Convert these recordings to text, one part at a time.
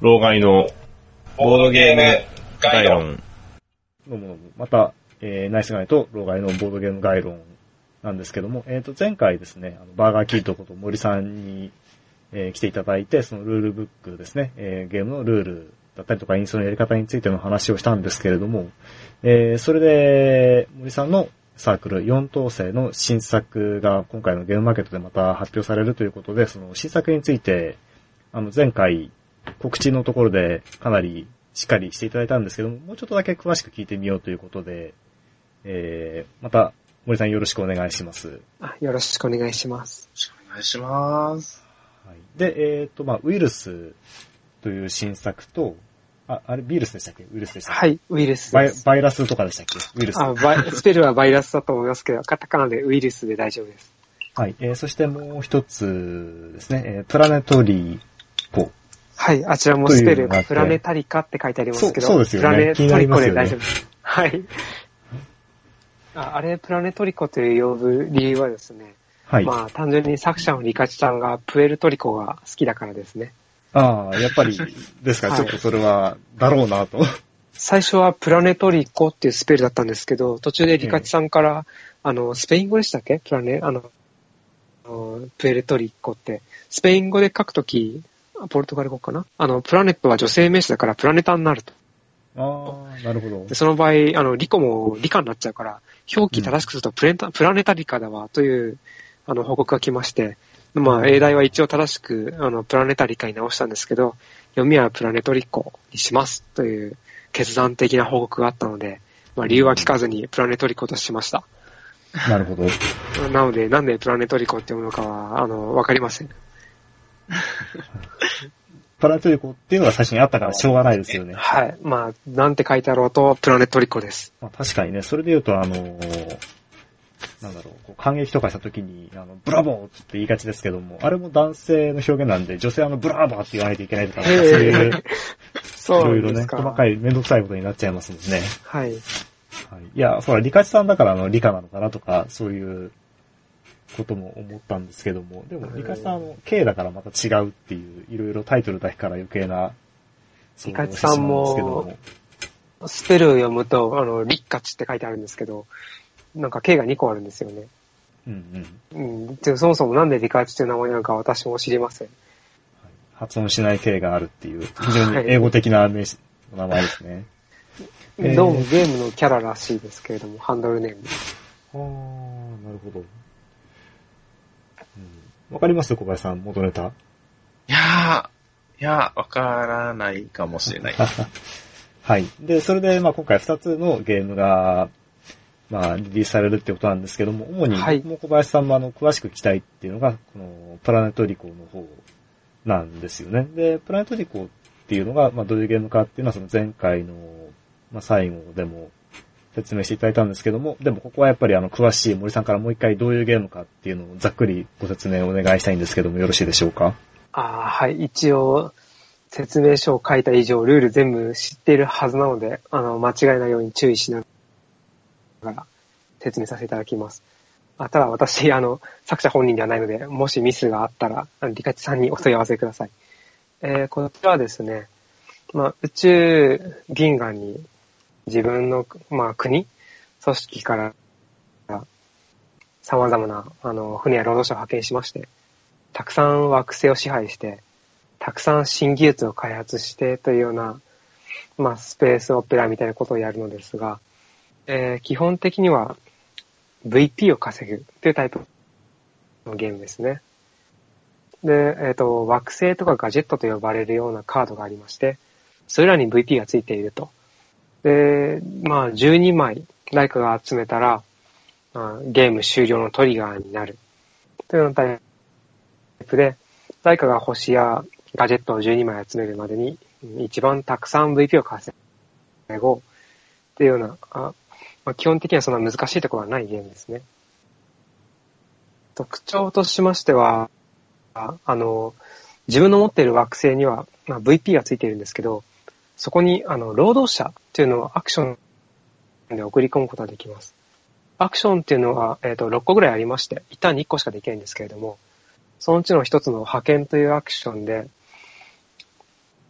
老害のボードゲーム概論。 どうもどうも。また、ナイスガイと老害のボードゲーム概論なんですけども、前回ですね、バーガーキッドこと森さんに、来ていただいて、そのルールブックですね、ゲームのルールだったりとかインストのやり方についての話をしたんですけれども、それで森さんのサークル4等生の新作が今回のゲームマーケットでまた発表されるということで、その新作について、前回告知のところでかなりしっかりしていただいたんですけども、もうちょっとだけ詳しく聞いてみようということで、また森さんよろしくお願いします。 よろしくお願いします。 よろしくお願いします。 はい、で、ウイルスという新作と、あれ、ビールスでしたっけ？ウイルスでしたっけ？ はい、ウイルスです。 バイラスとかでしたっけ？ウイルス。 スペルはバイラスだと思いますけど、カタカナでウイルスで大丈夫です。 はい、そしてもう一つですね、プラネトリコ。 はい、あちらもスペル、プラネタリカって書いてありますけど、 そうですよね。 プラネトリコで大丈夫です。はい。あれ、プラネトリコという呼ぶ理由はですね、はい。まあ、単純に作者のリカチさんがプエルトリコが好きだからですね。 ああ、やっぱりですか、はい、ちょっとそれは、だろうなと。 最初はプラネトリコっていうスペルだったんですけど、途中でリカチさんから、スペイン語でしたっけ？プエルトリコって、スペイン語で書くとき、ポルトガル語かな？プラネットは女性名詞だからプラネタになると。 ああ、なるほど。 でその場合、リコもリカになっちゃうから、表記正しくするとプラネタリカだわ、という、報告が来まして、まあ、英大は一応正しく、プラネタリカに直したんですけど、読みはプラネトリコにします、という決断的な報告があったので、まあ、理由は聞かずにプラネトリコとしました。 なるほど。 なので、なんでプラネトリコって読むのかは、わかりません。 プラネトリコっていうのが最初にあったからしょうがないですよね。 はい。まあ、なんて書いてあろうと、プラネトリコです。 まあ、確かにね、それで言うとなんだろう、感激とかした時に、ブラボーって言いがちですけども、あれも男性の表現なんで、女性ブラボーって言わないといけないとか、そういう、いろいろね、細かいめんどくさいことになっちゃいますもんね。 はい。はい。 いや、ほら、リカチさんだから理科なのかなとか、そういうことも思ったんですけども、でも、リカチさんK だからまた違うっていう、いろいろタイトルだけから余計な、 リカチさんも、スペルを読むと、リッカチって書いてあるんですけど、なんか K が2個あるんですよね。そもそもなんでリカチという名前なのか私も知りません。 発音しない K があるっていう、非常に英語的な名前ですね。 どうもゲームのキャラらしいですけれども、ハンドルネーム。 なるほど。わかります小林さん、元ネタ？ いや、わからないかもしれない。 はい。で、それで、今回2つのゲームが、リリースされるってことなんですけども、主に、もう小林さんも詳しく聞きたいっていうのが、この、プラネトリコの方なんですよね。で、プラネトリコっていうのが、どういうゲームかっていうのは、その前回の、最後でも説明していただいたんですけども、でもここはやっぱり詳しい森さんからもう一回どういうゲームかっていうのをざっくりご説明をお願いしたいんですけども、よろしいでしょうか？ はい。一応、説明書を書いた以上、ルール全部知っているはずなので、間違いないように注意しながら説明させていただきます。ただ私、作者本人ではないので、もしミスがあったら、リカチさんにお問い合わせください。こちらはですね、宇宙銀河に自分の、国、組織から様々な、船や労働者を派遣しまして、たくさん惑星を支配して、たくさん新技術を開発してというような、スペースオペラみたいなことをやるのですが、基本的には VP を稼ぐというタイプのゲームですね。で、惑星とかガジェットと呼ばれるようなカードがありまして、それらに VP がついていると。で、12枚誰かが集めたら、ゲーム終了のトリガーになるというようなタイプで、誰かが星やガジェットを12枚集めるまでに一番たくさん VP を稼ごうというような、基本的にはそんな難しいところはないゲームですね。特徴としましては、自分の持っている惑星には、VP がついているんですけど、そこに労働者というのをアクションで送り込むことができます。アクションっていうのは、6個ぐらいありまして、一旦に1個しかできないんですけれども、そのうちの一つの派遣というアクションで、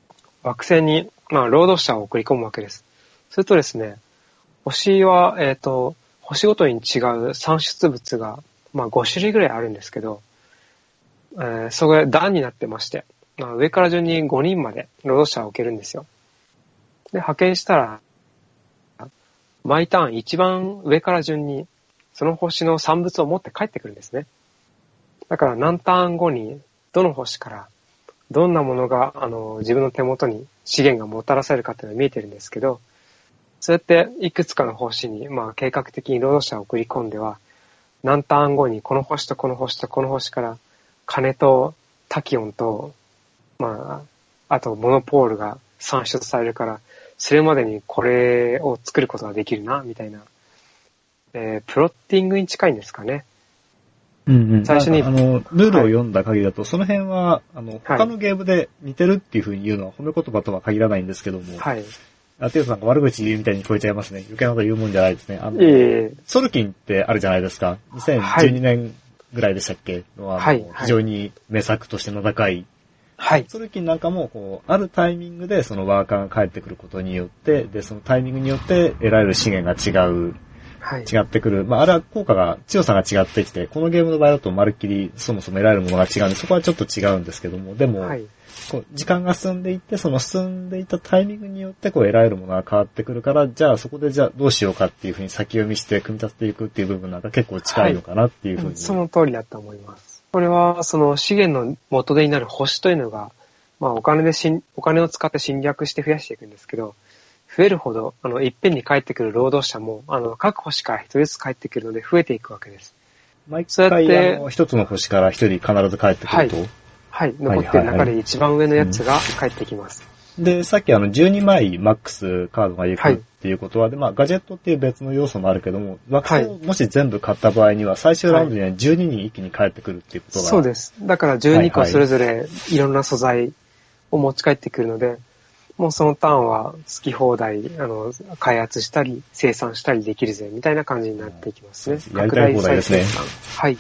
惑星に、労働者を送り込むわけです。するとですね、星は、星ごとに違う産出物が、5種類ぐらいあるんですけど、それ段になってまして、上から順に5人まで労働者を置けるんですよ。で、派遣したら、毎ターン一番上から順に、その星の産物を持って帰ってくるんですね。だから何ターン後に、どの星から、どんなものが、自分の手元に資源がもたらされるかっていうのが見えてるんですけど、そうやっていくつかの星に、計画的に労働者を送り込んでは、何ターン後にこの星とこの星とこの星から、金とタキオンと、あとモノポールが産出されるから、それまでにこれを作ることができるな、みたいな。プロッティングに近いんですかね。 最初に、ルールを読んだ限りだと、その辺は、他のゲームで似てるっていう風に言うのは褒め言葉とは限らないんですけども、 はい。 テイさんが悪口言うみたいに聞こえちゃいますね。余計なこと言うもんじゃないですね。ソルキンってあるじゃないですか。2012年ぐらいでしたっけの非常に名作として名高い。 はい。 ソルキンなんかも、あるタイミングでそのワーカーが帰ってくることによって、で、そのタイミングによって得られる資源が違ってくる。あれは効果が、強さが違ってきて、このゲームの場合だとまるっきりそもそも得られるものが違うんで、そこはちょっと違うんですけども、でも、時間が進んでいって、その進んでいったタイミングによって得られるものが変わってくるから、じゃあそこでどうしようかっていうふうに先読みして組み立てていくっていう部分なんか結構近いのかなっていうふうに。 その通りだと思います。これは、その資源の元手になる星というのが、お金を使って侵略して増やしていくんですけど、増えるほど、いっぺんに帰ってくる労働者も、各星から一人ずつ帰ってくるので増えていくわけです。 毎回、一つの星から一人必ず帰ってくると。 はい。残っている中で一番上のやつが帰ってきます。 で、さっき12枚マックスカードが行くっていうことは、で、ガジェットっていう別の要素もあるけども、惑星をもし全部買った場合には、最終ラウンドには12人一気に帰ってくるっていうことが。 そうです。だから12個それぞれいろんな素材を持ち帰ってくるので、もうそのターンは好き放題、開発したり、生産したりできるぜ、みたいな感じになっていきますね。 やりたい放題ですね。 はい。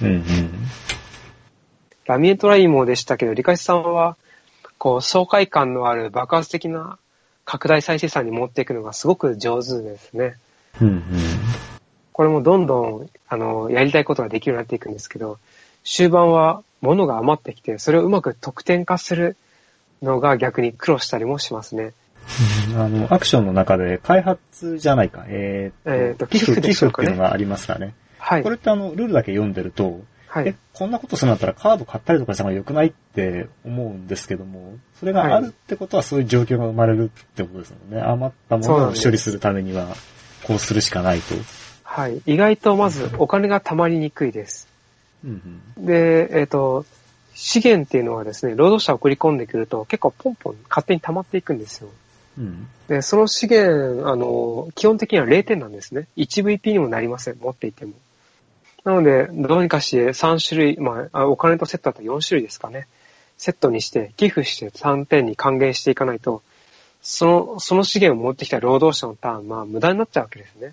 ラミエトライモでしたけど、リカシさんは、爽快感のある爆発的な拡大再生産に持っていくのがすごく上手ですね。これもどんどん、やりたいことができるようになっていくんですけど、終盤は物が余ってきて、それをうまく得点化するのが逆に苦労したりもしますね。 アクションの中で開発じゃないか、 寄付でしょうかね。 っていうのがありますからね。 はい。 これってルールだけ読んでると、こんなことするんだったらカード買ったりとかした方が良くないって思うんですけども、それがあるってことはそういう状況が生まれるってことですもんね。余ったものを処理するためには、こうするしかないと。 はい。意外とまずお金が貯まりにくいです。で、資源っていうのはですね、労働者を送り込んでくると結構ポンポン勝手に溜まっていくんですよ。で、その資源、基本的には0点なんですね。1VP にもなりません、持っていても。なので、どうにかして3種類、お金とセットだったら4種類ですかね。セットにして、寄付して3点に還元していかないと、その資源を持ってきた労働者のターン、無駄になっちゃうわけですね。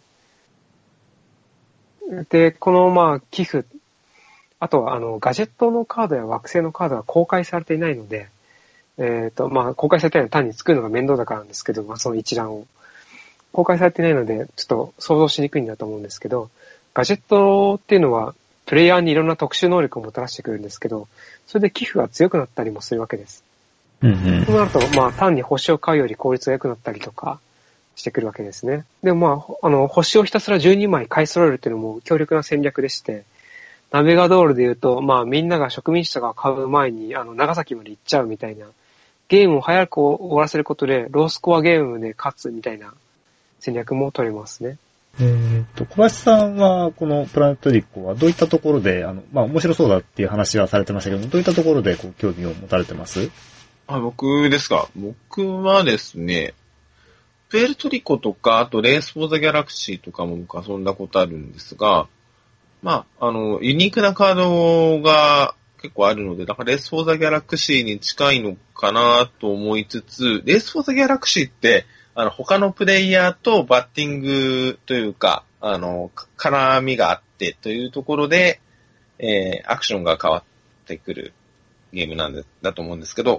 で、この、寄付、あとは、ガジェットのカードや惑星のカードが公開されていないので、公開されてないのは単に作るのが面倒だからなんですけど、その一覧を。公開されていないので、ちょっと想像しにくいんだと思うんですけど、ガジェットっていうのは、プレイヤーにいろんな特殊能力をもたらしてくるんですけど、それで寄付が強くなったりもするわけです。そうなると、単に星を買うより効率が良くなったりとかしてくるわけですね。でも星をひたすら12枚買い揃えるっていうのも強力な戦略でして、ナベガドールで言うと、みんなが植民地とかを買う前に、長崎まで行っちゃうみたいな、ゲームを早く終わらせることで、ロースコアゲームで勝つみたいな戦略も取れますね。 小林さんは、このプラネットリコはどういったところで、面白そうだっていう話はされてましたけど、どういったところで興味を持たれてます？ 僕ですか。僕はですね、プエルトリコとか、あとレース・フォー・ザ・ギャラクシーとかも僕遊んだことあるんですが、ユニークなカードが結構あるので、だからレース・フォー・ザ・ギャラクシーに近いのかなと思いつつ、レース・フォー・ザ・ギャラクシーって、他のプレイヤーとバッティングというか、絡みがあってというところで、アクションが変わってくるゲームだと思うんですけど、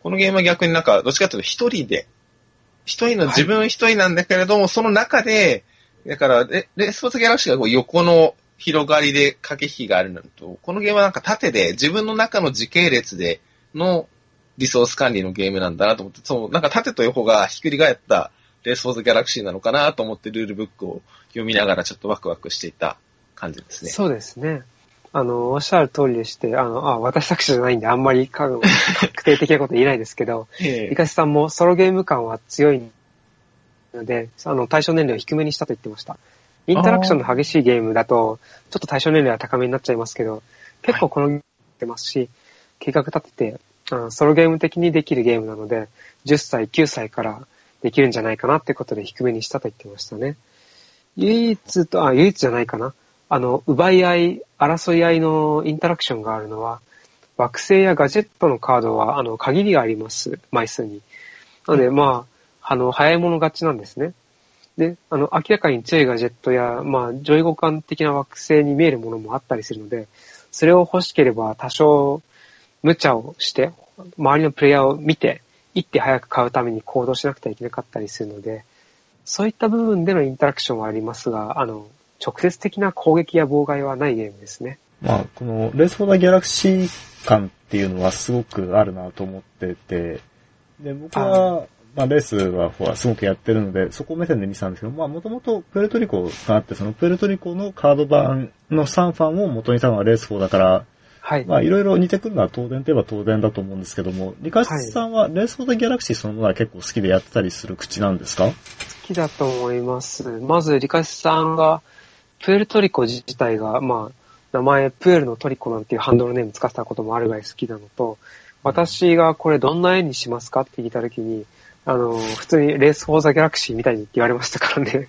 このゲームは逆になんか、どっちかというと一人の自分一人なんだけれども、その中で、だから、レースポーツギャラクシーがこう横の広がりで駆け引きがあるのと、このゲームはなんか縦で自分の中の時系列でのリソース管理のゲームなんだなと思って、そう、なんか縦と横がひっくり返ったレースフォーズギャラクシーなのかなと思ってルールブックを読みながらちょっとワクワクしていた感じですね。 そうですね。おっしゃる通りでして、私作者じゃないんであんまり確定的なこと言えないですけど、リカシさんもソロゲーム感は強いので、対象年齢を低めにしたと言ってました。インタラクションの激しいゲームだと、ちょっと対象年齢は高めになっちゃいますけど、結構このゲームってますし、計画立てて、ソロゲーム的にできるゲームなので、10歳、9歳からできるんじゃないかなってことで低めにしたと言ってましたね。唯一じゃないかな。奪い合い、争い合いのインタラクションがあるのは、惑星やガジェットのカードは、限りがあります、枚数に。なので、早い者勝ちなんですね。で、明らかに強いガジェットや、上位互換的な惑星に見えるものもあったりするので、それを欲しければ多少、無茶をして、周りのプレイヤーを見て、一手早く買うために行動しなくてはいけなかったりするので、そういった部分でのインタラクションはありますが、直接的な攻撃や妨害はないゲームですね。 このレースフォーダギャラクシー感っていうのはすごくあるなと思ってて、で、僕は、レースはすごくやってるので、そこ目線で見てたんですけど、もともとプエルトリコがあって、そのプエルトリコのカード版の3ファンを元にしたのがレース4だから、はい。いろいろ似てくるのは当然といえば当然だと思うんですけども、リカシさんはレース4ダギャラクシーそのものは結構好きでやってたりする口なんですか？ 好きだと思います。まずリカシさんが、プエルトリコ自体が、名前プエルのトリコなんていうハンドルネーム使ってたこともあるぐらい好きなのと、私がこれどんな絵にしますかって聞いたときに、普通にレースフォーザギャラクシーみたいにって言われましたからね。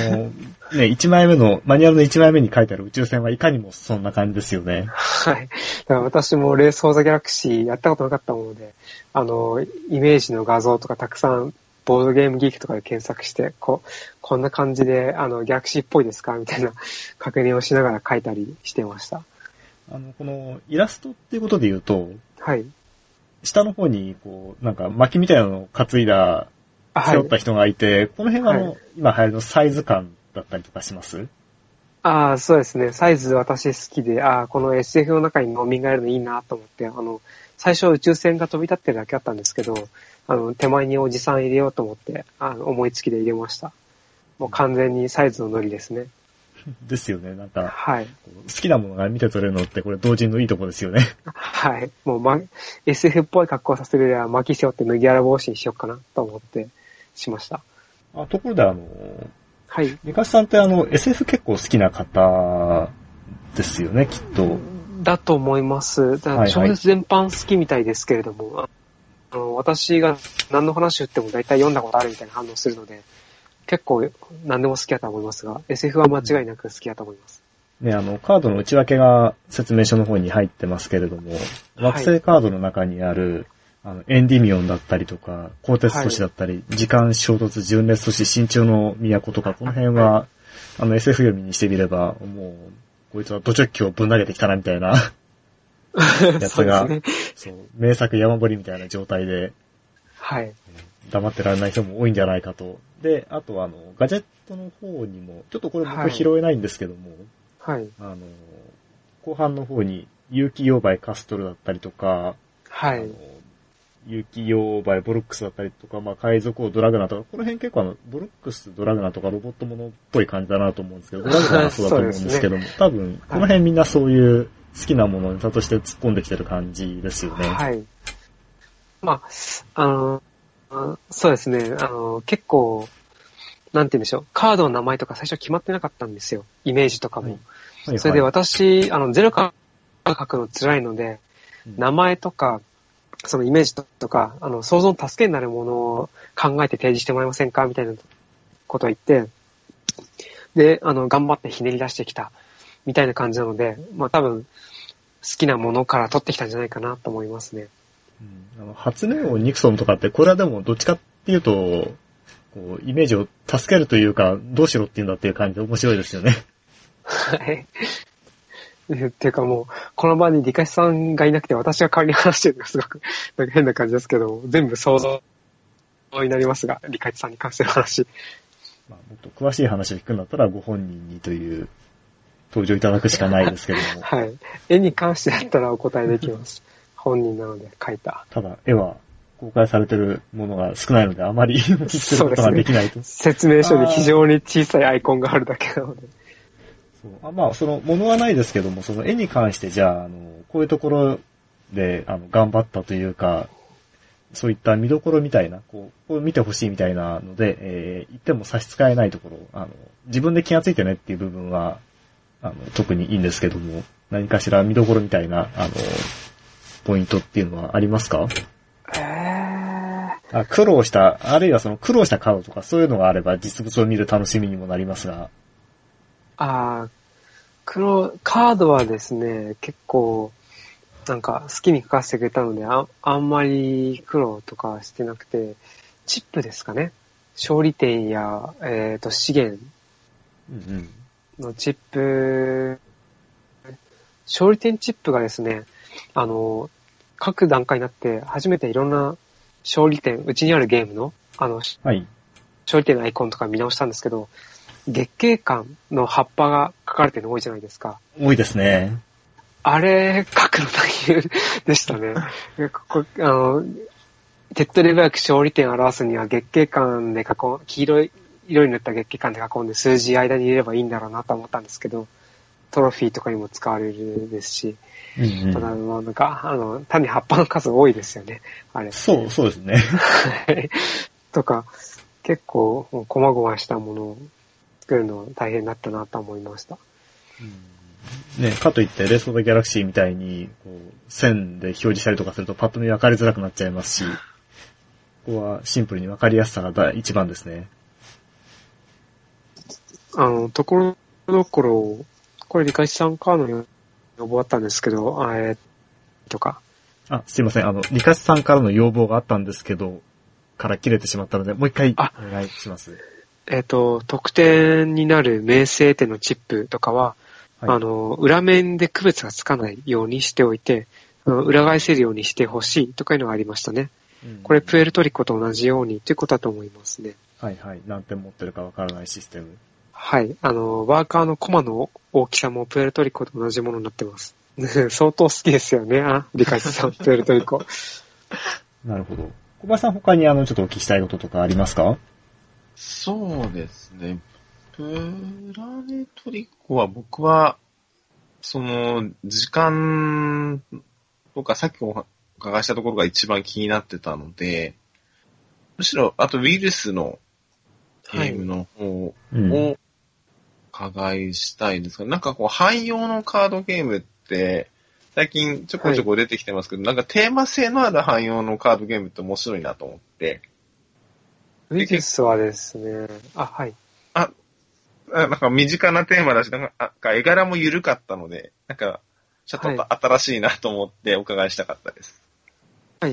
1枚目の、マニュアルの1枚目に書いてある宇宙船はいかにもそんな感じですよね。 はい。だから私もレースフォーザギャラクシーやったことなかったもので、イメージの画像とかたくさん、ボードゲームギークとかで検索して、こんな感じで、ギャラクシーっぽいですかみたいな確認をしながら書いたりしてました。 このイラストっていうことで言うと、 はい。 下の方に、なんか薪みたいなのを担いだ、背負った人がいて、この辺は今流行りのサイズ感だったりとかします？ そうですね。サイズ私好きで、この SF の中に農民がいるのいいなと思って、最初宇宙船が飛び立ってるだけだったんですけど、手前におじさん入れようと思って、思いつきで入れました。もう完全にサイズのノリですね。 ですよね。なんか、 はい。 好きなものが見て取れるのって、これ同人のいいとこですよね。 はい。もう、SF っぽい格好させるよりは巻き背負って麦わら帽子にしようかなと思ってしました。 ところではい。 リカシさんって SF 結構好きな方ですよね、きっと。 だと思います。小説全般好きみたいですけれども、私が何の話を言っても大体読んだことあるみたいな反応するので、結構何でも好きだと思いますが、SF は間違いなく好きだと思います。 ね、カードの内訳が説明書の方に入ってますけれども、惑星カードの中にある、エンディミオンだったりとか、鋼鉄都市だったり、時間衝突純烈都市、新潮の都とか、この辺は、SF 読みにしてみれば、もう、こいつは土直球をぶん投げてきたなみたいなやつが、そう、名作山盛りみたいな状態で、 はい。 黙ってられない人も多いんじゃないかと。で、あとガジェットの方にも、ちょっとこれ僕拾えないんですけども、 はい。 後半の方に、有機溶媒カストルだったりとか、 はい。 有機溶媒ボルックスだったりとか、海賊王ドラグナーとか、この辺結構ボルックスドラグナーとかロボットものっぽい感じだなと思うんですけど、ドラグナーはそうだと思うんですけども、多分、この辺みんなそういう好きなものネタとして突っ込んできてる感じですよね。 はい。そうですね。結構、なんて言うんでしょう。カードの名前とか最初決まってなかったんですよ。イメージとかも。はい、それで私、ゼロから書くの辛いので、名前とか、そのイメージとか、想像の助けになるものを考えて提示してもらえませんかみたいなことを言って、で、頑張ってひねり出してきた、みたいな感じなので、多分、好きなものから取ってきたんじゃないかなと思いますね。 初音王ニクソンとかって、これはでもどっちかっていうと、イメージを助けるというか、どうしろっていうんだっていう感じで面白いですよね。 はい。 っていうかもう、この場にリカシさんがいなくて私が代わりに話してるのがすごくなんか変な感じですけど、全部想像になりますが、リカシさんに関しての話。 まあ、もっと詳しい話を聞くんだったらご本人にという登場いただくしかないですけども。 はい。絵に関してだったらお答えできます。本人なので描いた。 ただ、絵は公開されてるものが少ないので、あまりお聞きすることができないと。 説明書に非常に小さいアイコンがあるだけなので。 そうまあ、その、ものはないですけども、その絵に関してじゃあ、こういうところで、頑張ったというか、そういった見どころみたいな、こう見てほしいみたいなので、言っても差し支えないところ、自分で気がついてねっていう部分は、特にいいんですけども、何かしら見どころみたいな、ポイントっていうのはありますか？苦労した、あるいはその苦労したカードとかそういうのがあれば実物を見る楽しみにもなりますが。 カードはですね、結構、なんか好きに書かせてくれたので、あんまり苦労とかしてなくて、チップですかね。勝利点や、資源のチップ、勝利点チップがですね、各段階になって初めていろんな勝利点、うちにあるゲームの、 はい、 勝利点のアイコンとか見直したんですけど、月桂冠の葉っぱが書かれてるの多いじゃないですか。 多いですね。 あれ、書くの大変でしたね。手っ取り早く勝利点を表すには月桂冠で黄色い色に塗った月桂冠で囲んで数字間に入れればいいんだろうなと思ったんですけど、トロフィーとかにも使われるですし、ただ、なんか、単に葉っぱの数多いですよね、あれ。 そうですね。 とか、結構、細々したものを作るの大変だったなと思いました。 ね、かといって、レース・オブ・ザ・ギャラクシーみたいに、線で表示したりとかするとパッと見分かりづらくなっちゃいますし、ここはシンプルに分かりやすさが一番ですね。 ところどころ、これ、リカシさんからの要望あったんですけど、とか。 すいません。リカシさんからの要望があったんですけど、から切れてしまったので、もう一回お願いします。 得点になる名声点のチップとかは、はい、裏面で区別がつかないようにしておいて、裏返せるようにしてほしいとかいうのがありましたね。これ、プエルトリコと同じようにということだと思いますね。 はいはい。何点持ってるかわからないシステム。 はい。ワーカーのコマの大きさもプエルトリコと同じものになってます。相当好きですよね。リカシさん、プエルトリコ。 なるほど。小林さん、他にちょっとお聞きしたいこととかありますか？ そうですね。プラネトリコは僕は、時間とかさっきお伺いしたところが一番気になってたので、むしろ、あとウイルスのゲームの方を伺いしたいんですが、なんか汎用のカードゲームって、最近ちょこちょこ出てきてますけど、なんかテーマ性のある汎用のカードゲームって面白いなと思って。 ウイルスはですね、はい。 なんか身近なテーマだし、なんか絵柄も緩かったので、なんかちょっと新しいなと思ってお伺いしたかったです。 はい。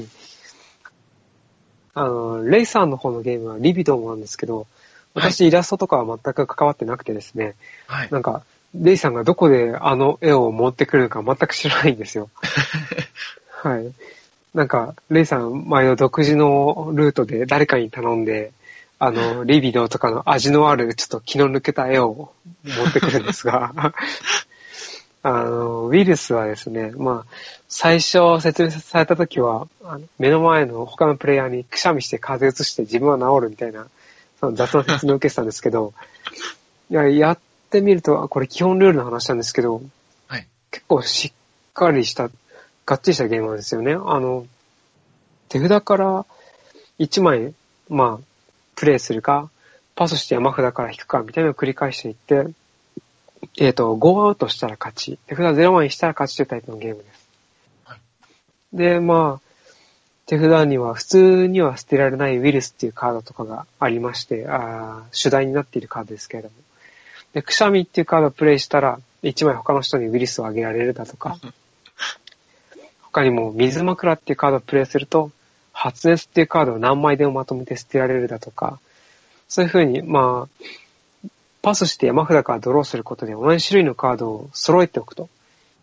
レイさんの方のゲームはリビドーなんですけど、私イラストとかは全く関わってなくてですね、はい、なんか、レイさんがどこで絵を持ってくるのか全く知らないんですよ。はい。なんか、レイさん毎度独自のルートで誰かに頼んで、リビドーとかの味のあるちょっと気の抜けた絵を持ってくるんですが、ウイルスはですね、最初説明された時は、目の前の他のプレイヤーにくしゃみして風邪移して自分は治るみたいな、その雑な説明を受けてたんですけど、やってみると、これ基本ルールの話なんですけど、はい、結構しっかりした、がっちりしたゲームなんですよね。手札から1枚、プレイするか、パスして山札から引くか、みたいなのを繰り返していって、5アウトしたら勝ち。手札0枚にしたら勝ちというタイプのゲームです。はい、で、手札には普通には捨てられないウイルスっていうカードとかがありまして、主題になっているカードですけれども。で、くしゃみっていうカードをプレイしたら、1枚他の人にウイルスをあげられるだとか、他にも水枕っていうカードをプレイすると、発熱っていうカードを何枚でもまとめて捨てられるだとか、そういう風に、パスして山札からドローすることで同じ種類のカードを揃えておくと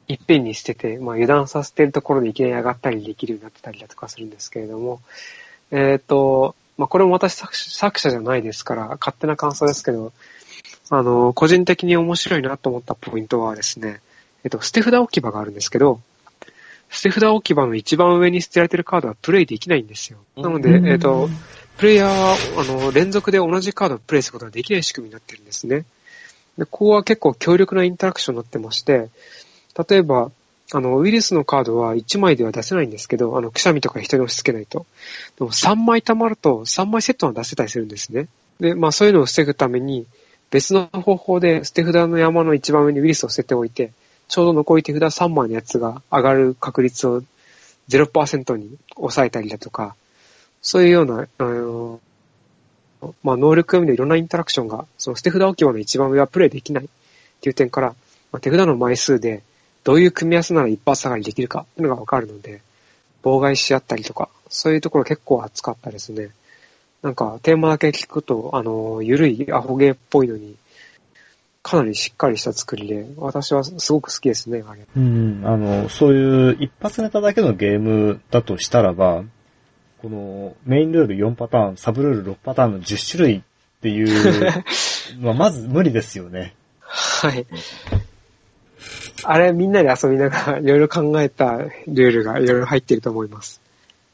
いっぺんに捨てて、まあ油断させてるところでいきなり上がったりできるようになってたりだとかするんですけれども、まあこれも私作者じゃないですから、勝手な感想ですけど、個人的に面白いなと思ったポイントはですね、捨て札置き場があるんですけど、捨て札置き場の一番上に捨てられてるカードはプレイできないんですよ。なので、プレイヤーは、連続で同じカードをプレイすることができない仕組みになってるんですね。で、ここは結構強力なインタラクションになってまして、例えば、ウイルスのカードは1枚では出せないんですけど、くしゃみとか人に押し付けないと。でも3枚溜まると3枚セットは出せたりするんですね。で、まあそういうのを防ぐために、別の方法で捨て札の山の一番上にウイルスを捨てておいて、ちょうど残り手札3枚のやつが上がる確率を 0% に抑えたりだとか、そういうような、まあ能力読みのいろんなインタラクションが、その捨て札置き場の一番上はプレイできないっていう点から、まあ、手札の枚数でどういう組み合わせなら一発下がりできるかっていうのがわかるので、妨害し合ったりとか、そういうところ結構熱かったですね。なんかテーマだけ聞くと、ゆるいアホゲーっぽいのに、かなりしっかりした作りで、私はすごく好きですね、あれ。 そういう一発ネタだけのゲームだとしたらば、このメインルール4パターン、サブルール6パターンの10種類っていうのはまず無理ですよね。 はい。あれみんなで遊びながらいろいろ考えたルールがいろいろ入ってると思います。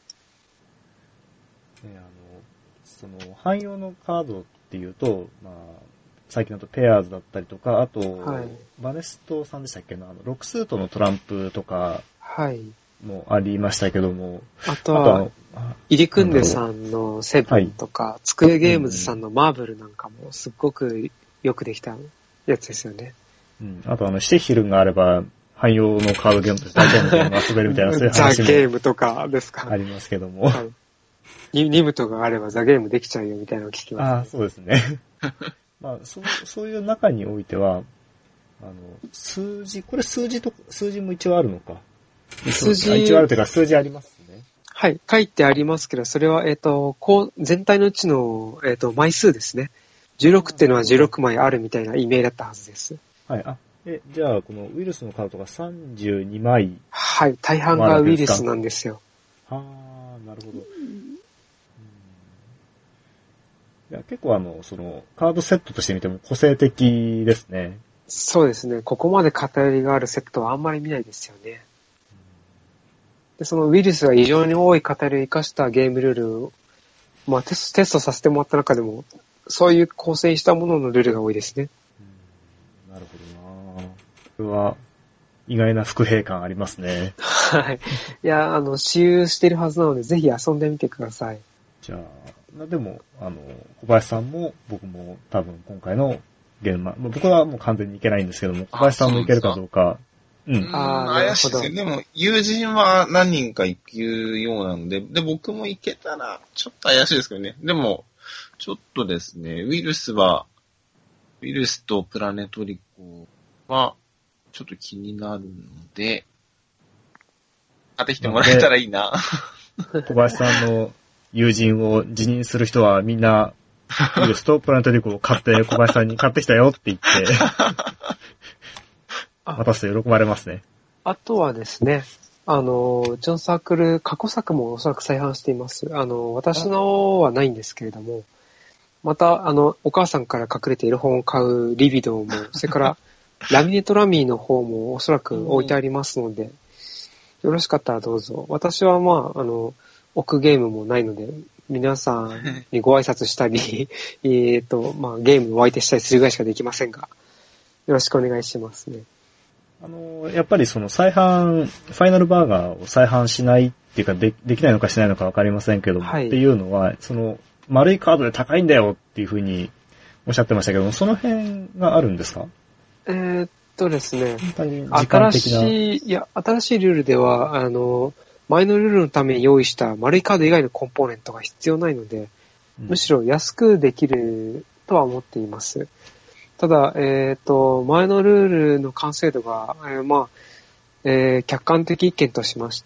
その汎用のカードっていうと、まあ、最近だとペアーズだったりとか、あと、はい、バネストさんでしたっけな、6スートのトランプとかもありましたけども、 あとは、イリクンデさんのセブンとか、はい、机ゲームズさんのマーブルなんかもすっごくよくできたやつですよね。 あとシェヒルがあれば、汎用のカードゲームとして大体のゲーム遊べるみたいな、そういう話もザ・ゲームとかですか。 ありますけども。 はい、ニムトがあればザ・ゲームできちゃうよみたいなのを聞きます、ね。 ああ、そうですね。まあ、そういう中においては、数字も一応あるのか。 数字。 一応あるというか、数字ありますね。 はい、書いてありますけど、それは、全体のうちの、枚数ですね。16っていうのは16枚あるみたいな意味だったはずです。 はい。じゃあ、このウイルスのカードが32枚。 はい、大半がウイルスなんですよ。 はあ、なるほど。いや結構その、カードセットとして見ても個性的ですね。 そうですね。ここまで偏りがあるセットはあんまり見ないですよね。で、そのウイルスが異常に多い偏りを生かしたゲームルールを、まあテストさせてもらった中でも、そういう構成したもののルールが多いですね。 なるほどな。これは、意外な不平感ありますね。 はい。いや、私有してるはずなので、ぜひ遊んでみてください。 じゃあ、でも、小林さんも僕も多分今回のゲーム、僕はもう完全にいけないんですけども、小林さんもいけるかどうか。 怪しいですね。でも、友人は何人か行くようなので、僕も行けたら、ちょっと怪しいですけどね。でも、ちょっとですね、ウイルスとプラネトリコは、ちょっと気になるので、買ってきてもらえたらいいな。 小林さんの友人を辞任する人はみんな、ウイルスとプラネトリコを買って、小林さんに買ってきたよって言って、渡すと喜ばれますね。 あとはですね、うちのサークル、過去作もおそらく再販しています。私のはないんですけれども、また、お母さんから隠れている本を買うリビドーも、それから、ラミネートラミーの方もおそらく置いてありますので、よろしかったらどうぞ。私は置くゲームもないので、皆さんにご挨拶したり、ゲームをお相手したりするぐらいしかできませんが、よろしくお願いしますね。 やっぱりその再販、ファイナルバーガーを再販しないっていうか、できないのかしないのかわかりませんけども、はい、っていうのは、その、丸いカードで高いんだよっていうふうにおっしゃってましたけども、その辺があるんですか？ ですね、 新しいルールでは、前のルールのために用意した丸いカード以外のコンポーネントが必要ないので、むしろ安くできるとは思っています。ただ、前のルールの完成度が、客観的意見としまして、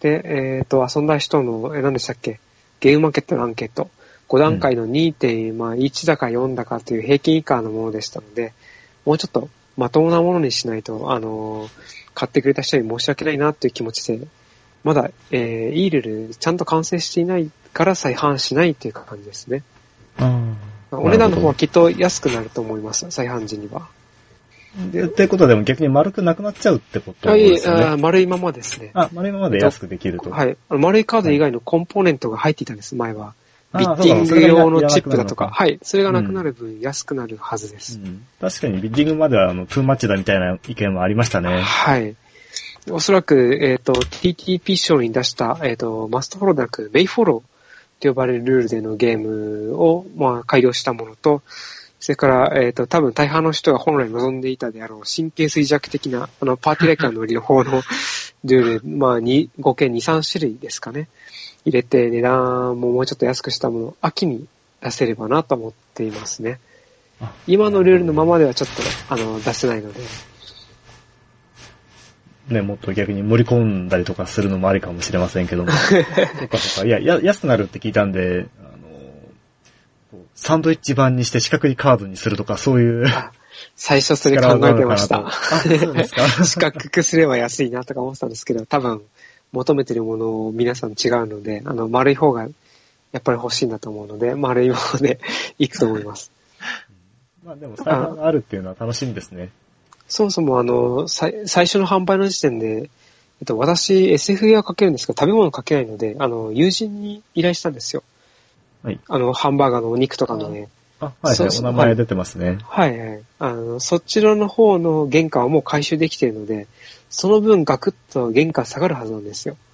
遊んだ人の、何でしたっけ？ゲームマーケットのアンケート。5段階の 2.1 だか4だかという平均以下のものでしたので、もうちょっとまともなものにしないと、買ってくれた人に申し訳ないなっていう気持ちで、まだ、いいルールちゃんと完成していないから再販しないっていう感じですね。お値段の方はきっと安くなると思います、再販時には。 っていうことはでも逆に丸くなくなっちゃうってことですよね。 丸いままですね。 丸いままで安くできると。 はい。丸いカード以外のコンポーネントが入っていたんです、前は。ビッティング用のチップだとか。はい。それがなくなる分安くなるはずです。 確かにビッティングまではトゥーマッチだみたいな意見もありましたね。 はい。おそらく、TTP 賞に出した、マストフォローでなく、メイフォローと呼ばれるルールでのゲームを、改良したものと、それから、多分大半の人が本来望んでいたであろう、神経衰弱的な、パーティーライカーの売りの方のルール、合計2、3種類ですかね。入れて値段ももうちょっと安くしたものを秋に出せればなと思っていますね。今のルールのままではちょっと、出せないので。 ね、もっと逆に盛り込んだりとかするのもありかもしれませんけども。そっか。いや、安くなるって聞いたんで、サンドイッチ版にして四角いカードにするとか、そういう。 最初それ考えてました。 そうですか。 四角くすれば安いなとか思ってたんですけど、多分、求めてるものを皆さん違うので、丸い方がやっぱり欲しいんだと思うので、丸い方でいくと思います。 でも、再販があるっていうのは楽しみですね。 そもそも最初の販売の時点で、私 SF は書けるんですけど、食べ物書けないので、友人に依頼したんですよ。はい。ハンバーガーのお肉とかのね。 はい、お名前出てますね。 はい。そちらの方の原価はもう回収できているので、その分ガクッと原価下がるはずなんですよ。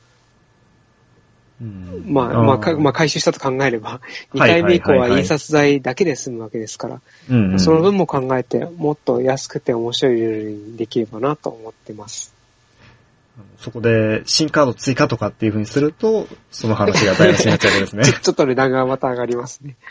回収したと考えれば、2回目以降は印刷代だけで済むわけですから、その分も考えて、もっと安くて面白いルールにできればなと思ってます。 そこで、新カード追加とかっていう風にすると、その話が台無しになっちゃうわけですね。 ちょっと値段がまた上がりますね。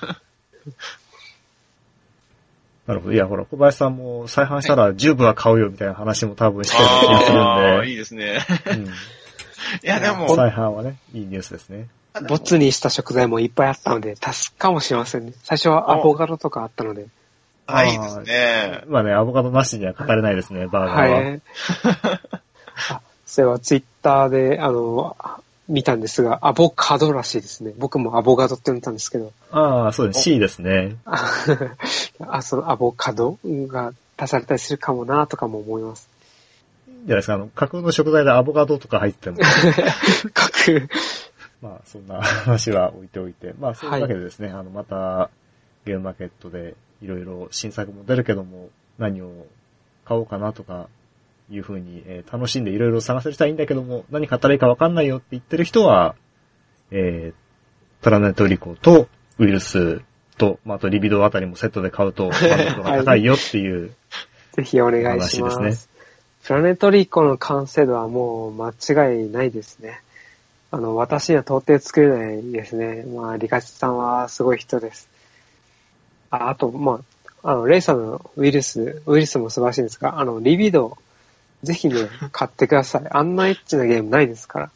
なるほど。いや、ほら、小林さんも再販したら10部は買うよみたいな話も多分してる気がするんで。 いいですね。いや、でも。 再販はね、いいニュースですね。 ボツにした食材もいっぱいあったので、助かもしれませんね。最初はアボカドとかあったので。 いいですね。 アボカドなしには語れないですね、バーガーは。はい。 それはツイッターで、見たんですが、アボカドらしいですね。僕もアボカドって呼んだんですけど。 そうです。C ですね。 そのアボカドが足されたりするかもなとかも思います。 いいんじゃないですか。架空の食材でアボカドとか入っても。 架空。 そんな話は置いておいて。そういうわけでですね、また、ゲームマーケットでいろいろ新作も出るけども、何を買おうかなとか、いう風に、楽しんでいろいろ探せる人はいいんだけども、何買ったらいいか分かんないよって言ってる人は、プラネトリコとウイルスと、あとリビドあたりもセットで買うと、満足度が高いよっていう、 ぜひお願いします。話ですね。プラネトリコの完成度はもう間違いないですね。私には到底作れないですね。リカチさんはすごい人です。あと、レイさんのウイルスも素晴らしいんですが、リビド、ぜひね、買ってください。あんなエッチなゲームないですから。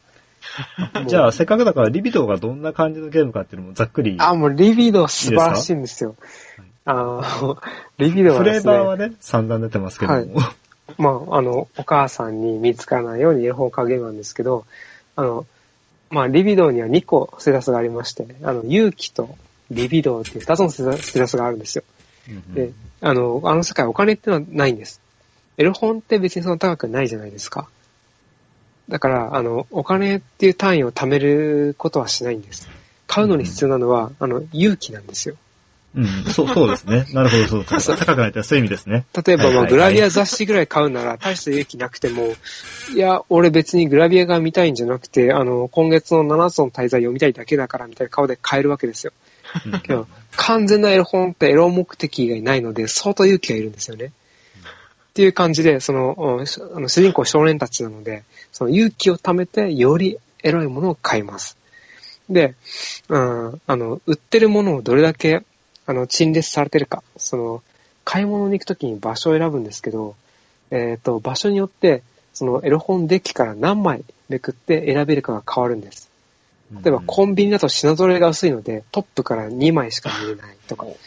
じゃあ、せっかくだからリビドがどんな感じのゲームかっていうのもざっくり。 もうリビド素晴らしいんですよ。リビドはですね。 フレーバーはね、散々出てますけども。 はい、お母さんに見つからないように絵本を買うゲームなんですけど、リビドには2個ステータスがありまして、勇気とリビドっていう2つのステータスがあるんですよ。で、世界お金ってのはないんです。エロ本って別にそんな高くないじゃないですか。だから、お金っていう単位を貯めることはしないんです。買うのに必要なのは、勇気なんですよ。 そうですね。なるほど、そうです。高くないってそういう意味ですね。 例えば、グラビア雑誌ぐらい買うなら、大した勇気なくても、いや、俺別にグラビアが見たいんじゃなくて、今月の7つの大罪読みたいだけだからみたいな顔で買えるわけですよ。けど完全なエロ本ってエロ目的以外ないので、相当勇気がいるんですよね。っていう感じで、主人公少年たちなので、その勇気を貯めて、よりエロいものを買います。で、売ってるものをどれだけ、陳列されてるか、買い物に行くときに場所を選ぶんですけど、場所によって、エロ本デッキから何枚めくって選べるかが変わるんです。例えばコンビニだと品揃えが薄いので、トップから2枚しか見れないとか。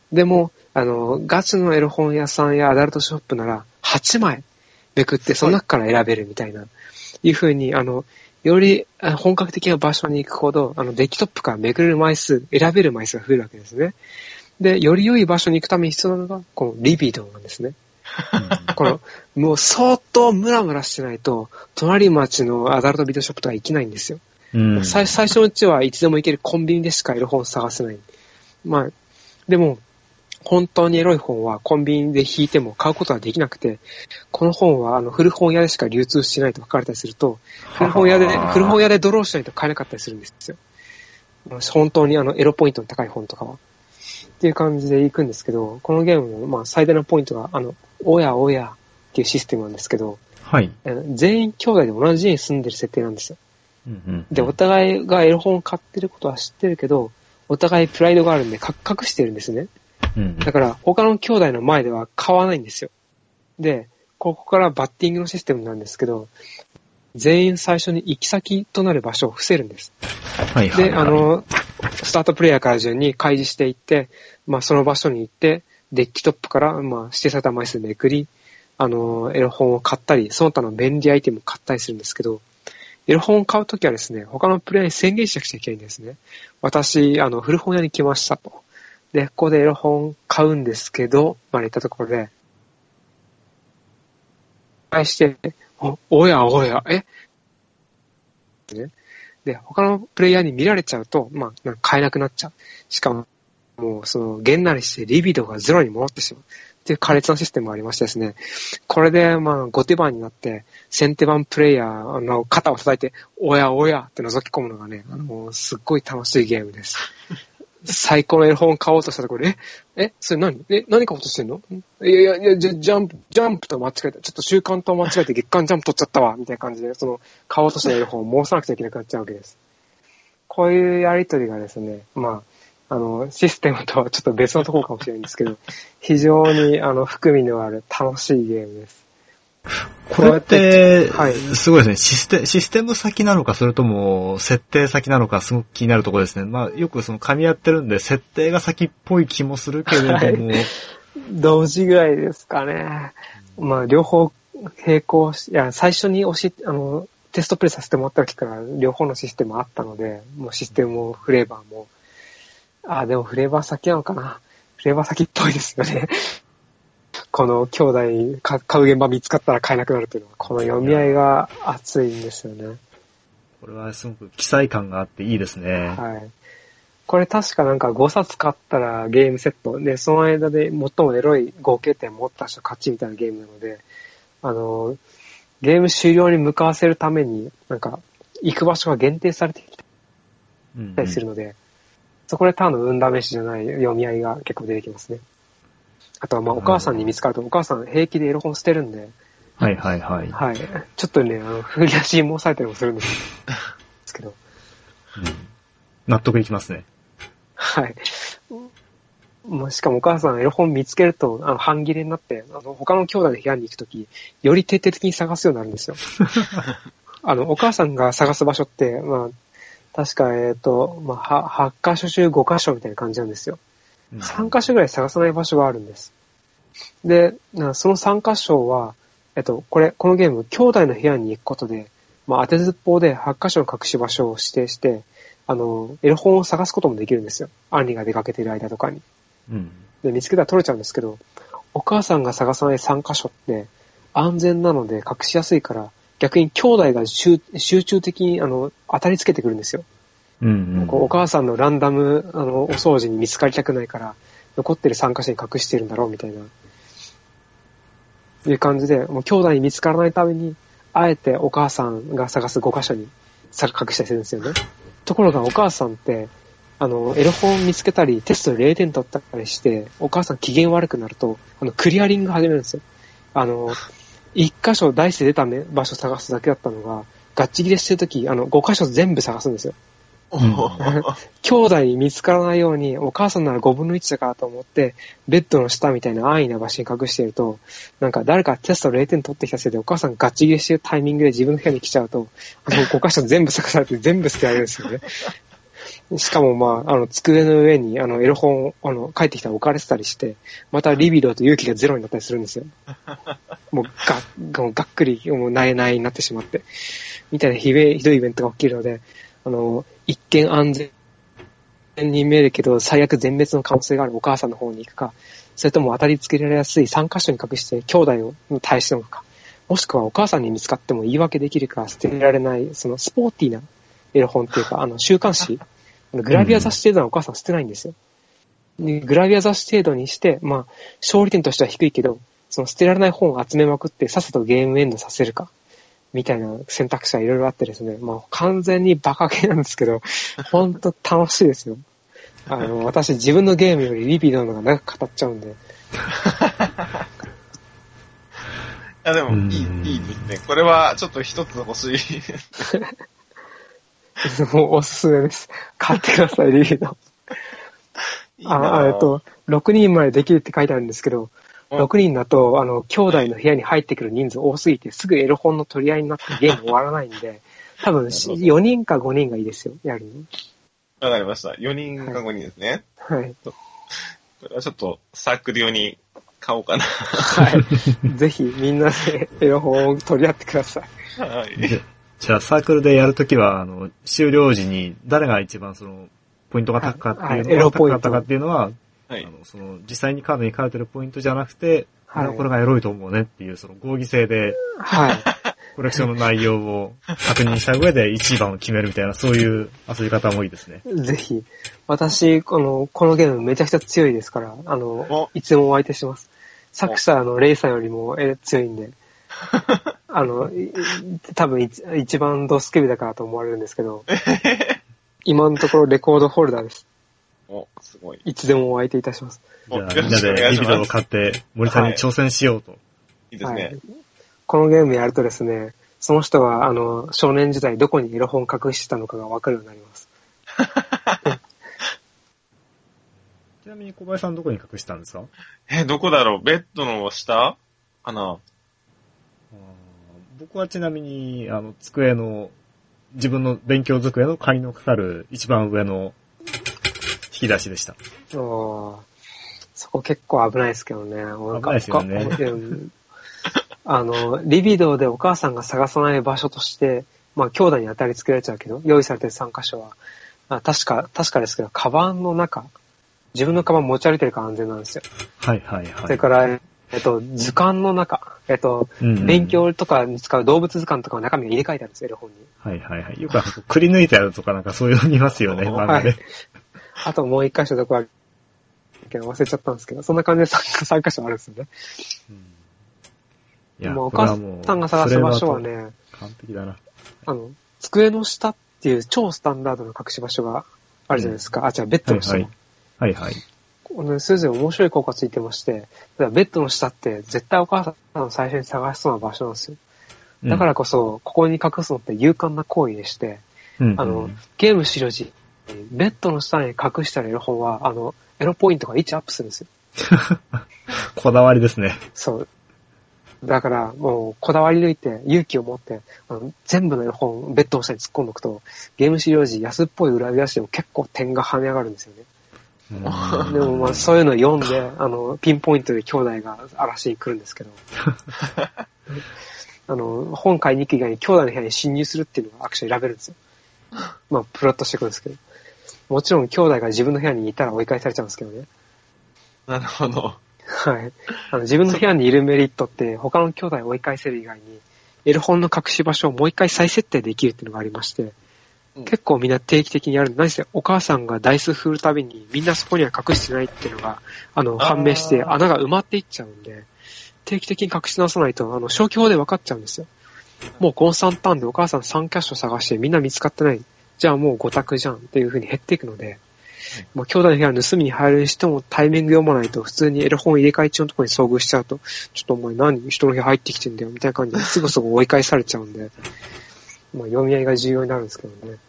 でも、ガチのエロ本屋さんやアダルトショップなら8枚めくってその中から選べるみたいな、いう風に、より本格的な場所に行くほど、デッキトップからめくれる枚数、選べる枚数が増えるわけですね。で、より良い場所に行くために必要なのが、このリビドーなんですね。もう相当ムラムラしてないと、隣町のアダルトビデオショップとか行けないんですよ。最初のうちはいつでも行けるコンビニでしかエロ本を探せない。まあ、でも、本当にエロい本はコンビニで引いても買うことができなくて、この本は古本屋でしか流通してないと書かれたりすると、古本屋でドローしないと買えなかったりするんですよ。本当にエロポイントの高い本とかは。っていう感じで行くんですけど、このゲームの最大のポイントが、おやおやっていうシステムなんですけど、 はい。 全員兄弟で同じ家に住んでる設定なんですよ。で、お互いがエロ本を買ってることは知ってるけど、お互いプライドがあるんで隠してるんですね。だから他の兄弟の前では買わないんですよ。で、ここからバッティングのシステムなんですけど、全員最初に行き先となる場所を伏せるんです。で、スタートプレイヤーから順に開示していって、その場所に行って、デッキトップから、指定された枚数めくり、エロ本を買ったり、その他の便利アイテムを買ったりするんですけど、エロ本を買うときはですね、他のプレイヤーに宣言しなくちゃいけないんですね。私、古本屋に来ましたと。で、ここでエロ本買うんですけど、まで言ったところで、返して、おやおや、ね。で、他のプレイヤーに見られちゃうと、買えなくなっちゃう。しかも、げんなりしてリビドがゼロに戻ってしまう。っていう苛烈なシステムがありましてですね。これで、後手番になって、先手番プレイヤーの肩を叩いて、おやおやって覗き込むのがね、すっごい楽しいゲームです。最高のエロ本買おうとしたところで、それ何買おうとしてんの？いや、ジャンプと間違えた。ちょっと週刊と間違えて月刊ジャンプ取っちゃったわ、みたいな感じで、買おうとしたエロ本を申さなくちゃいけなくなっちゃうわけです。こういうやりとりがですね、システムとはちょっと別のところかもしれないんですけど、非常に含みのある楽しいゲームです。 これって、すごいですね。システム先なのか、それとも、設定先なのか、すごく気になるところですね。よく噛み合ってるんで、設定が先っぽい気もするけれども。 同時ぐらいですかね。両方並行し、最初にテストプレイさせてもらった時から、両方のシステムあったので、もうシステムもフレーバーも。でもフレーバー先なのかな。フレーバー先っぽいですよね。この兄弟買う現場見つかったら買えなくなるというのは、この読み合いが熱いんですよね。 これはすごく記載感があっていいですね。 はい。これ確か5冊買ったらゲームセットで、その間で最もエロい合計点を持った人勝ちみたいなゲームなので、ゲーム終了に向かわせるために、行く場所が限定されてきたりするので、そこで単の運試しじゃない読み合いが結構出てきますね。あとはお母さんに見つかると、お母さん平気でエロ本捨てるんで。 はい。 ちょっとね、振り出し申されたりもするんですけど。 納得いきますね。 はい。しかもお母さんエロ本見つけると、半切れになって、他の兄弟の部屋に行くとき、より徹底的に探すようになるんですよ。お母さんが探す場所って、確か、8カ所中5カ所みたいな感じなんですよ。3カ所ぐらい探さない場所があるんです。で、その3カ所は、このゲーム、兄弟の部屋に行くことで、当てずっぽうで8カ所の隠し場所を指定して、エロ本を探すこともできるんですよ。アンリが出かけている間とかに。で、見つけたら取れちゃうんですけど、お母さんが探さない3カ所って安全なので隠しやすいから、逆に兄弟が集中的に当たりつけてくるんですよ。お母さんのランダムお掃除に見つかりたくないから残ってる3カ所に隠してるんだろうみたいないう感じで、もう兄弟に見つからないためにあえてお母さんが探す5カ所に隠したりするんですよね。ところがお母さんってエロ本見つけたりテストで0点取ったりしてお母さん機嫌悪くなるとクリアリング始めるんですよ。1箇所ダイスで出た場所探すだけだったのがガッチ切れしてるとき5箇所全部探すんですよ。兄弟に見つからないようにお母さんなら5分の1だからと思ってベッドの下みたいな安易な場所に隠していると誰かテスト0点取ってきたせいでお母さんガッチ切れしてるタイミングで自分の部屋に来ちゃうと5箇所全部探されて全部捨てられるんですよね。 しかも机の上にエロ本、帰ってきたら置かれてたりして、またリビドと勇気がゼロになったりするんですよ。もうがっくり、もうないになってしまって。みたいなひどいイベントが起きるので、一見安全に見えるけど、最悪全滅の可能性があるお母さんの方に行くか、それとも当たりつけられやすい3カ所に隠して兄弟に対しておくか、もしくはお母さんに見つかっても言い訳できるから捨てられない、そのスポーティーなエロ本っていうか、週刊誌、グラビア雑誌程度はお母さん捨てないんですよ。グラビア雑誌程度にして、勝利点としては低いけど、その捨てられない本を集めまくってさっさとゲームエンドさせるか、みたいな選択肢はいろいろあってですね、完全にバカ系なんですけど、ほんと楽しいですよ。私自分のゲームよりリビドの方が長く語っちゃうんで。 でも、いいですね。これはちょっと一つ欲しい。 もうおすすめです。買ってください、リビド。6人までできるって書いてあるんですけど、6人だと、兄弟の部屋に入ってくる人数多すぎて、すぐエロ本の取り合いになってゲーム終わらないんで、多分4人か5人がいいですよ、やるの。 わかりました。4人か5人ですね。 はい。 これはちょっとサークル用に買おうかな。 はい。ぜひみんなでエロ本を取り合ってください。 はい。 じゃあサークルでやるときは、終了時に誰が一番ポイントが高かったっていうのは、 エロポイント高かったかっていうのは、 はい、 実際にカードに書いてるポイントじゃなくて、 はい、 これがエロいと思うねっていう、合議制で、 はい。 コレクションの内容を確認した上で1番を決めるみたいな、そういう遊び方もいいですね。 ぜひ。私、このゲームめちゃくちゃ強いですから、いつでもお相手します。作者レイさんよりも強いんで、多分一番ドスケベだからと思われるんですけど、今のところレコードホルダーです。 すごい。 いつでもお相手いたします。 じゃあみんなでリビドを買って森さんに挑戦しようと。 いいですね、はい。 このゲームやるとですね、その人は少年時代どこにエロ本隠してたのかがわかるようになります。 ちなみに小林さんどこに隠したんですか？ どこだろう？ベッドの下かな？ 僕はちなみに机の自分の勉強机の鍵のかかる一番上の引き出しでした。 そこ結構危ないですけどね。 危ないですよね。 リビドーでお母さんが探さない場所として、兄弟に当たりつけられちゃうけど、用意されてる3カ所は、確かですけど、カバンの中、自分のカバン持ち歩いてるから安全なんですよ。 はいはいはい。 それから、図鑑の中、勉強とかに使う動物図鑑とかの中身が入れ替えてあるんですよ、エロ本に。 はいはいはい。よくくり抜いてあるとかなんかそういうの見ますよね、漫画で。 あともう1箇所どこあるけど忘れちゃったんですけど、そんな感じで3箇所あるんですよね。でもお母さんが探す場所はね、 完璧だな。 机の下っていう超スタンダードな隠し場所があるじゃないですか。ベッドの下。 はいはい。 それぞれ面白い効果ついてまして、ベッドの下って絶対お母さんの最初に探しそうな場所なんですよ。だからこそ、ここに隠すのって勇敢な行為でして、ゲーム終了時、ベッドの下に隠したエロ本は、エロポイントが1アップするんですよ。 こだわりですね。 そう。だから、もう、こだわり抜いて、勇気を持って、全部のエロ本、ベッドの下に突っ込んでおくと、ゲーム終了時、安っぽい裏表紙でも結構点が跳ね上がるんですよね。でもそういうのを読んで、ピンポイントで兄弟が嵐に来るんですけど、本買いに行く以外に兄弟の部屋に侵入するっていうのがアクション選べるんですよ。プロットしていくんですけど。もちろん兄弟が自分の部屋にいたら追い返されちゃうんですけどね。 なるほど。 はい。自分の部屋にいるメリットって、他の兄弟を追い返せる以外に、エロ本の隠し場所をもう一回再設定できるっていうのがありまして、結構みんな定期的にやるんで、何せお母さんがダイス振るたびにみんなそこには隠してないっていうのが、判明して穴が埋まっていっちゃうんで、定期的に隠し直さないと、消去法で分かっちゃうんですよ。もうこの3ターンでお母さん3カ所探してみんな見つかってない。じゃあもう5択じゃんっていう風に減っていくので、もう兄弟の部屋盗みに入るにしてもタイミング読まないと普通にエロ本入れ替え中のところに遭遇しちゃうと、ちょっとお前何人の部屋入ってきてんだよみたいな感じですぐ追い返されちゃうんで、読み合いが重要になるんですけどね。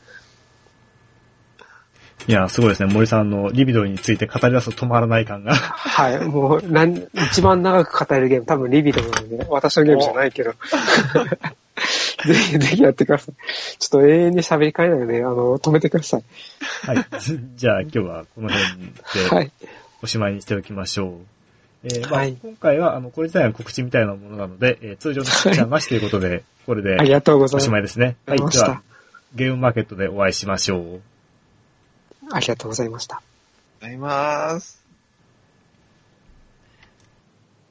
いや、すごいですね。森さんのリビドについて語り出すと止まらない感が。 はい、もう一番長く語れるゲーム、多分リビドなので、私のゲームじゃないけど。 ぜひやってください。ちょっと永遠に喋りかえないので、止めてください。 はい。じゃあ今日はこの辺でおしまいにしておきましょう。まあ、今回はこれ自体は告知みたいなものなので、通常の告知はなしということで、これでおしまいですね。はい。では、ゲームマーケットでお会いしましょう。 ありがとうございました。 ありがとうございます。